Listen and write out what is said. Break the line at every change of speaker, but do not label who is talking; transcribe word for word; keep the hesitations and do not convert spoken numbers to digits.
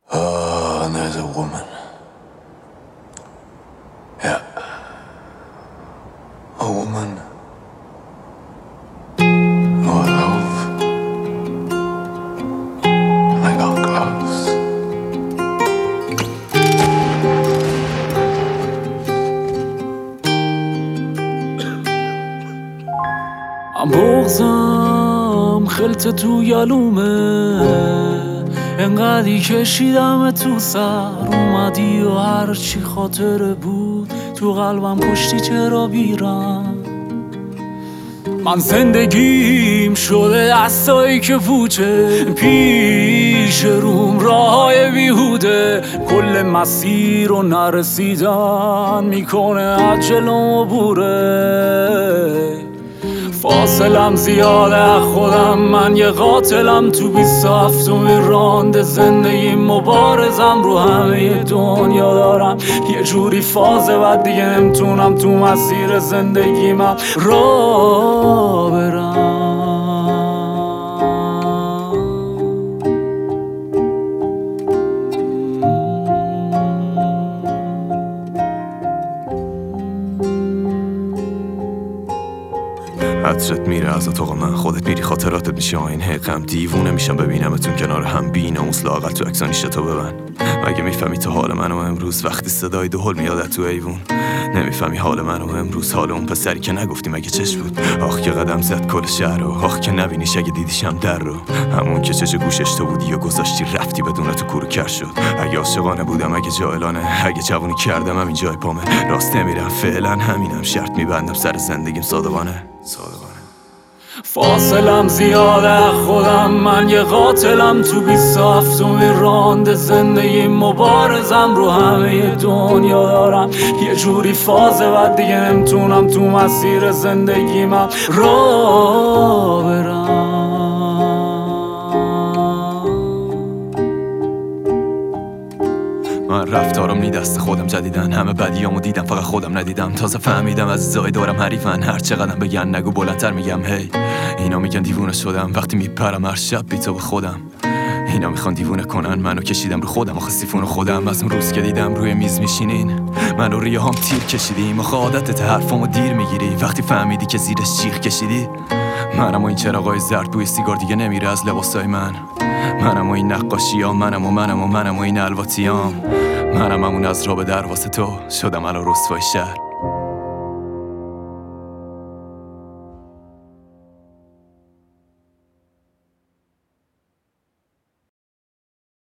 Oh, and there's a woman. Yeah. A woman who I love. And I got close.
I'm بغزم خلط تو یالومه، انقدی کشیدم تو سر اومدی و هر چی خاطره بود تو قلبم کشتی چرا بیرم. من زندگیم شده دستایی که پوچه پیش روم راههای بیهوده، کل مسیر رو نرسیدن میکنه عجلم و بوره. فاصلم زیاده خودم، من یه قاتلم تو بیست و هفتمی راند زندگی، مبارزم رو همه دنیا دارم یه جوری فازه و دیگه نمیتونم تو مسیر زندگی من را برم.
عطرت میره از اتاق من، خودت میری خاطراتت میشه آین حقم. دیوونه میشم ببینمتون کنار هم، بی ناموس لااقل تو عکسانی شتو ببن. مگه میفهمی تو حال منو امروز وقتی صدای دهل میاد تو ایوون؟ نمیفهمی حال منو امروز، حال اون پسری که نگفتی مگه چش بود؟ آخ که قدم زد کل شهر رو، آخ که نبینیش اگه دیدیشم در رو. همون که چش گوشش تو بودی و گذاشتی رفتی بدون تو کورو کر شد. اگه عاشقانه بودم اگه جاهلانه، اگه جوونی کردم همین جای پامه. راست نمیرم فعلا همینم، شرط میبندم سر زندگیم صادقانه صادقانه.
فاصلم زیاده خودم، من یه قاتلم تو بیست و هفتمی راند زندگی، مبارزم رو همه دنیا دارم یه جوری فازه و دیگه نمیتونم تو مسیر زندگی من را برم.
من رفتارم نی دست خودم جدیدن، همه بدیامو دیدم فقط خودم ندیدم. تازه فهمیدم عزیزای دورم حریفن، هر چقدرم بگن نگو بلندتر میگم هی. اینا میگن دیوونه شدم وقتی میپرم هر شب بی تو به خودم. اینا میخوان دیوونه کنن منو، کشیدم رو خودم آخه سیفون خودم. از اون روز که دیدم روی میز میشینین منو ریه هم تیر کشیدیم. آخه عادتت حرفامو دیر میگیری وقتی فهمیدی که زیرش چیخ کشیدی. منم و این چراغای زرد بوی سیگار دیگه نمیره از لباسای من. منم و این نقاشیام، منم و منم و منم و این الواتیام. منم همون از را به در واسه تو شدم الان رسوای شهر.